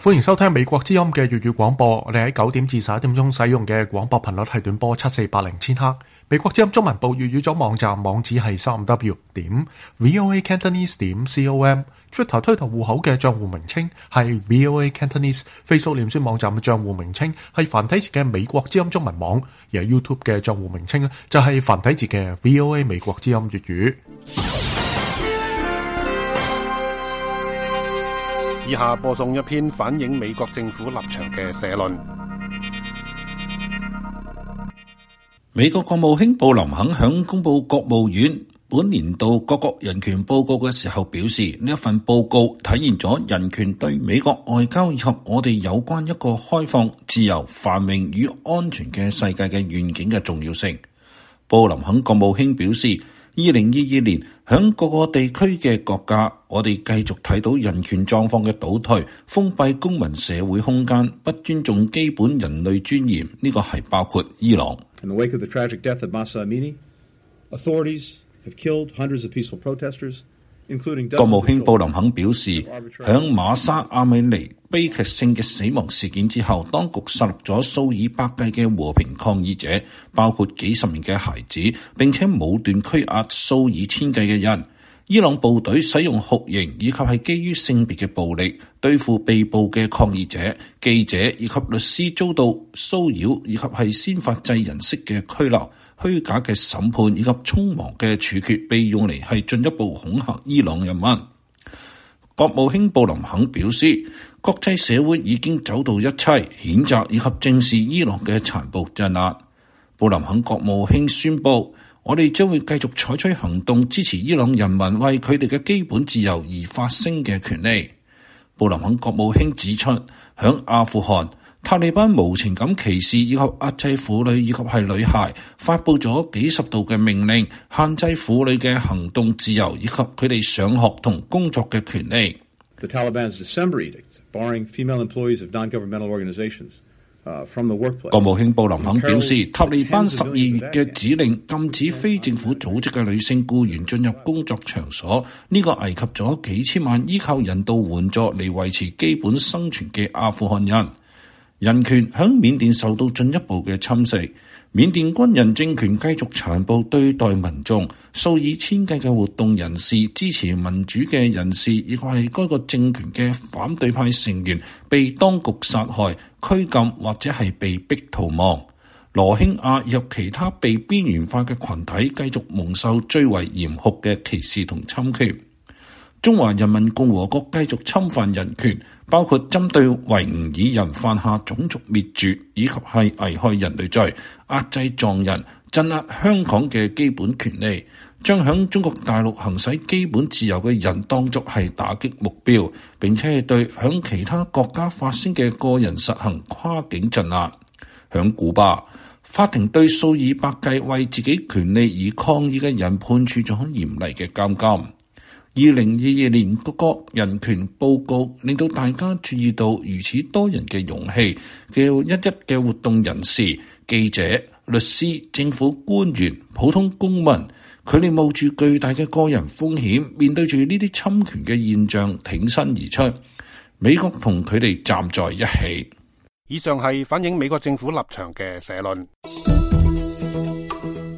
歡迎收聽美國之音嘅粵語廣播。我哋喺9點至11點鐘使用嘅廣播頻率係短波7480千赫。美國之音中文部粵語組網站網址係 3w.voacantonese.com。Twitter 推特戶口嘅賬戶名稱係 VOA Cantonese。Facebook 臉書網站嘅賬戶名稱係繁體字嘅美國之音中文網。而 YouTube 嘅賬戶名稱就係繁體字嘅 VOA 美國之音粵語。 以下播送一篇反映美國政府立場嘅社論。 美國國務卿布林肯響公布國務院本年度各國人權報告嘅時候表示，呢一份報告體現咗人權對美國外交以及我哋有關一個開放、自由、繁榮與安全嘅世界嘅願景嘅重要性。布林肯國務卿表示，2022年響各個地區嘅國家，我哋繼續睇到人權狀況嘅倒退，封閉公民社會空間，不尊重基本人類尊嚴，呢個係包括伊朗。 In the wake of the tragic death of Mahsa Amini, authorities have killed hundreds of peaceful protesters, including dozens of children. 國務卿布林肯表示，響馬沙阿米尼悲劇性嘅死亡事件之後，當局殺戮咗數以百計嘅和平抗議者，包括幾十名嘅孩子，並且武斷拘押數以千計嘅人。伊朗部隊使用酷刑以及係基於性別嘅暴力對付被捕嘅抗議者、記者以及律師，遭到騷擾以及係先發制人式嘅拘留、虛假嘅審判以及匆忙嘅處決，被用嚟係進一步恐嚇伊朗人民。國務卿布林肯表示，國際社會已經走到一切，譴責以及正視伊朗嘅殘暴鎮壓。布林肯國務卿宣布，我哋將會繼續採取行動，支持伊朗人民為佢哋嘅基本自由而發聲嘅權利。布林肯國務卿指出，響阿富汗，塔利班無情咁歧視以及壓制婦女以及係女孩，發佈咗幾十道嘅命令，限制婦女嘅行動自由以及佢哋上學同工作嘅權利。The Taliban's December edicts barring female employees of non-governmental organizations from the workplace. 國務卿布林肯表示，塔利班12月嘅指令禁止非政府組織嘅女性僱員進入工作場所，呢個危及咗幾千萬依靠人道援助嚟維持基本生存嘅阿富汗人。人權響緬甸受到進一步嘅侵蝕，緬甸軍人政權繼續殘暴對待民眾，數以千計嘅活動人士、支持民主嘅人士，亦或係該個政權嘅反對派成員被當局殺害、拘禁或者係被逼逃亡。羅興亞及其他被邊緣化嘅群體繼續蒙受最為嚴酷嘅歧視同侵權。中華人民共和國繼續侵犯人權，包括針對維吾爾人犯下種族滅絕以及係危害人類罪、壓制藏人、鎮壓香港嘅基本權利，將響中國大陸行使基本自由嘅人當作係打擊目標，並且係對響其他國家發聲嘅個人實行跨境鎮壓。響古巴，法庭對數以百計為自己權利而抗議嘅人判處咗嚴厲嘅監禁。2022年各國人權報告令到大家注意到如此多人嘅勇氣嘅一嘅活動人士、記者、律師、政府官員、普通公民，佢哋冒住巨大嘅個人風險，面對住呢啲侵權嘅現象挺身而出。美國同佢哋站在一起。 以上係反映美國政府立場嘅社論。